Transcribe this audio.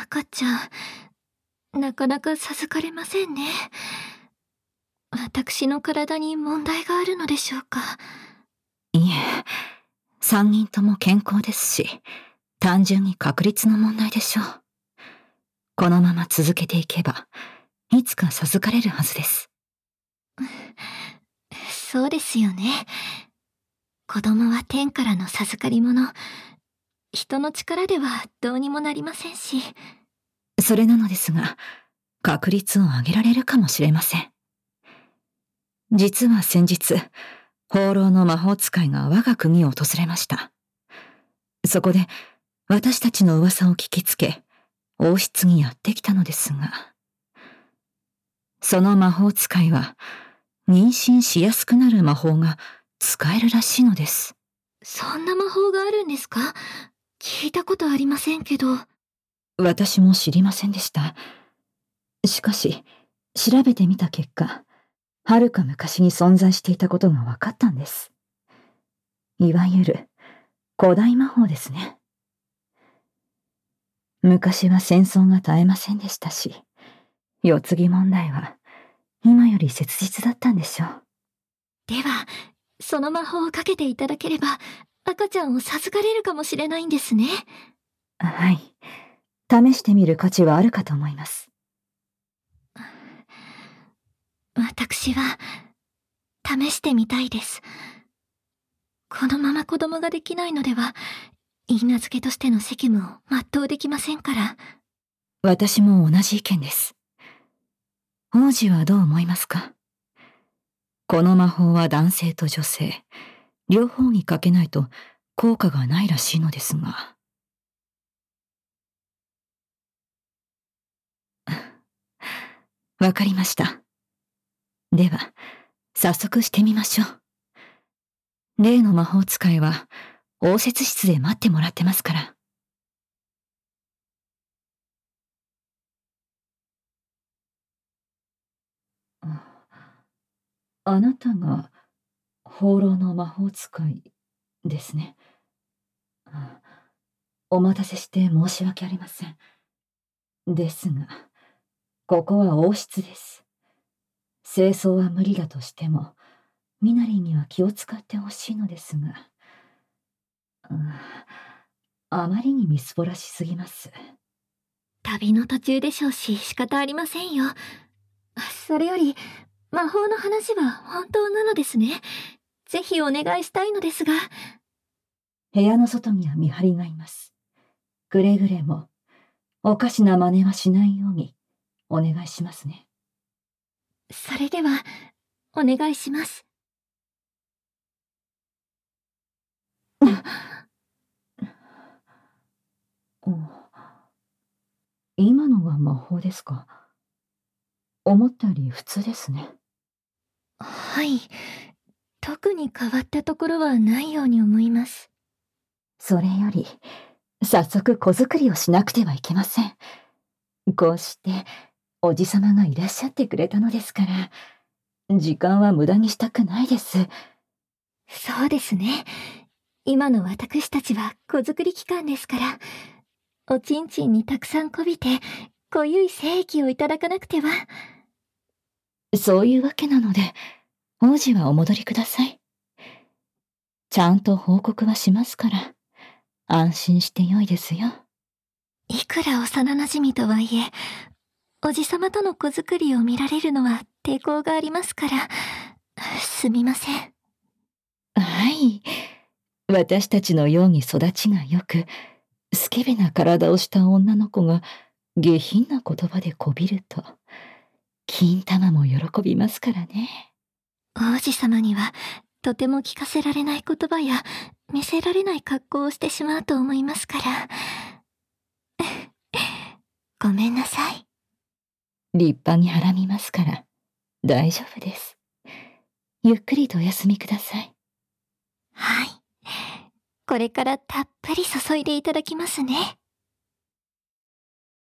赤ちゃん、なかなか授かれませんね。私の体に問題があるのでしょうか。 いえ、3人とも健康ですし、単純に確率の問題でしょう。このまま続けていけば、いつか授かれるはずです。 そうですよね。子供は天からの授かり物。人の力ではどうにもなりませんし。 それなのですが、確率を上げられるかもしれません。実は先日、放浪の魔法使いが我が国を訪れました。そこで、私たちの噂を聞きつけ、王室にやってきたのですが、その魔法使いは、妊娠しやすくなる魔法が使えるらしいのです。 そんな魔法があるんですか？聞いたことありませんけど。 私も知りませんでした。しかし、調べてみた結果、はるか昔に存在していたことが分かったんです。いわゆる、古代魔法ですね。昔は戦争が絶えませんでしたし、世継ぎ問題は、今より切実だったんでしょう。 では、その魔法をかけていただければ、赤ちゃんを授かれるかもしれないんですね。 はい。試してみる価値はあるかと思います。 私は、試してみたいです。このまま子供ができないのでは、許嫁としての責務を全うできませんから。 私も同じ意見です。王子はどう思いますか？この魔法は男性と女性、両方にかけないと効果がないらしいのですが。わかりました。では、早速してみましょう。例の魔法使いは、応接室で待ってもらってますから。あなたが、放浪の魔法使いですね。お待たせして申し訳ありません。ですが、ここは王室です。清掃は無理だとしても、ミナリンには気を使ってほしいのですが、あまりにみすぼらしすぎます。 旅の途中でしょうし仕方ありませんよ。それより、魔法の話は本当なのですね。ぜひお願いしたいのですが。 部屋の外には見張りがいます。くれぐれも、おかしな真似はしないように、お願いしますね。 それでは、お願いします。 今のが魔法ですか？思ったより普通ですね。 はい。特に変わったところはないように思います。 それより、早速子作りをしなくてはいけません。こうして、おじさまがいらっしゃってくれたのですから、時間は無駄にしたくないです。 そうですね。今の私たちは子作り期間ですから、おちんちんにたくさんこびて、濃ゆい精液をいただかなくては。 そういうわけなので、王子はお戻りください。ちゃんと報告はしますから、安心してよいですよ。 いくら幼馴染とはいえ、おじさまとの子作りを見られるのは抵抗がありますから、すみません。 はい。私たちのように育ちが良く、スケベな体をした女の子が下品な言葉でこびると、金玉も喜びますからね。 王子様には、とても聞かせられない言葉や、見せられない格好をしてしまうと思いますから。ごめんなさい。 立派にはらみますから、大丈夫です。ゆっくりとお休みください。 はい。これからたっぷり注いでいただきますね。